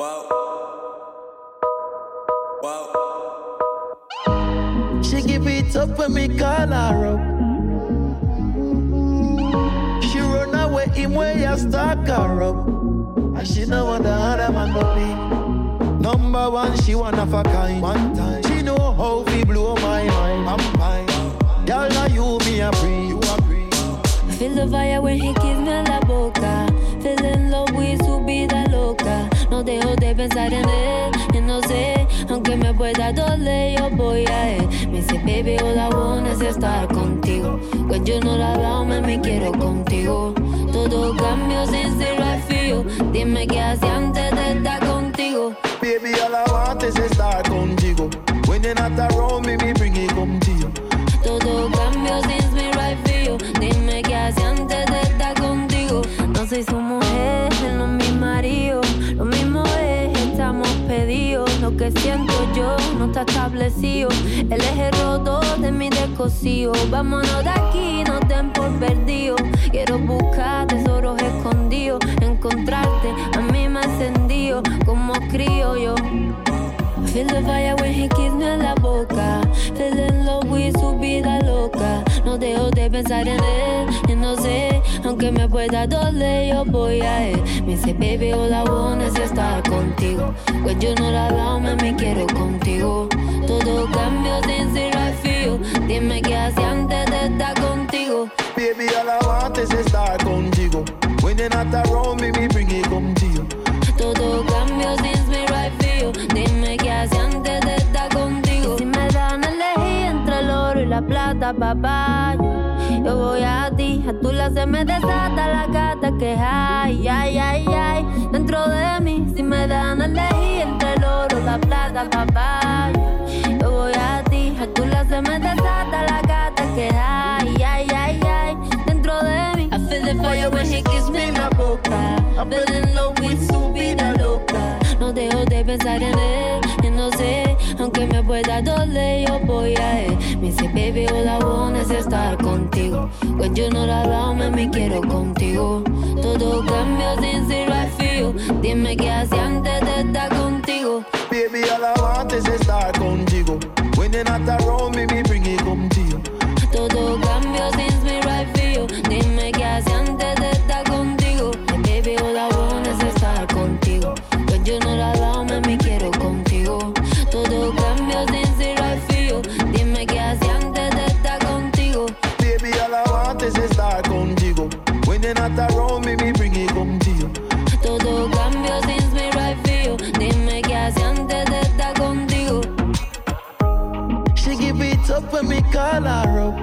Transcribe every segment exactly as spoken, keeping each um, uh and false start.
Wow. Wow. She give it up when me call her up. She run away him way I stalk her up. And she know what the other man go be. Number one, she one of a kind. One time, she know how we blow my mind. I'm fine. Y'all know you, me a free. You agree? Feel the fire when he kiss me en la boca. Feel in love with su vida loca. No dejo de pensar en él. Y no sé, aunque me pueda doler, yo voy a él. Me dice, baby, all I want is estar contigo. When you know that about me, me quiero contigo. Todo cambio sin ser right for you. Dime qué hacía antes de estar contigo. Baby, all I want is estar contigo. When you're not around me, me bring it come to you. Todo cambio sin ser right for you. Dime qué hacía antes de estar contigo. No soy su mujer, él no es mi marido. Lo mismo es, estamos pedidos. Lo que siento yo no está establecido. Él es el rotor de mi descosido. Vámonos de aquí, no den por perdido. Quiero buscar tesoros escondidos. Encontrarte, a mí me ha encendido como crío yo. Feel the fire when he kiss me en la boca. Feel in love with su vida loca. No dejo de pensar en él. Y no sé, aunque me pueda doler, yo voy a él. Me dice, baby, all I want es estar contigo. When you know that about me, me quiero contigo. Todo cambio sin ser right for you. Dime qué hacía antes de estar contigo. Baby, all I want is estar contigo. When you're not around me, me bring it come to you. Todo cambio sin ser right for you. Dime qué hacía antes de estar contigo. Y si me dan a elegir entre el oro y la plata, papá, yo, yo voy a ti. A tu lado se me desata la gata que hay, ay, ay, ay. Dentro de mí, si me dan a elegir entre el oro y la plata, papá, yo, yo voy a ti. A tu lado se me desata la gata que hay, ay, ay, ay. Dentro de mí, I feel the fire when he kiss me en la boca. I feel in love with su vida loca. No dejo de pensar en él. Y no sé, aunque me pueda doler, yo voy a él. Me dice, baby, all I want es estar contigo. When you know that about me, me quiero contigo. Todo cambio sin ser right for you. Dime qué hacía antes de estar contigo. Baby, all I want is estar contigo. When you're not around me, me bring it come to you. Todo cambio sin ser right for you. Dime qué hacía antes de estar contigo. And baby, all I want es estar contigo. When you know that about me, me quiero contigo. Todo cambio sin ser right for you. Dime qué hacía antes de estar contigo. Baby, all I want is estar contigo. When you're not around me, me bring it come to you. Todo cambio sin ser right for you. Dime qué hacía antes de estar contigo. She give it up when me call her up.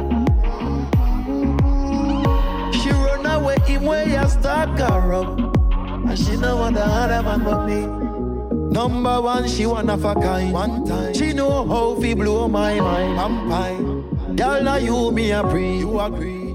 She run away him way I stalk her up. And she know what the other man go be. Number one, she one of a kind. One time, she know how we blow my mind. I'm fine. Y'all know you, me a free. You agree?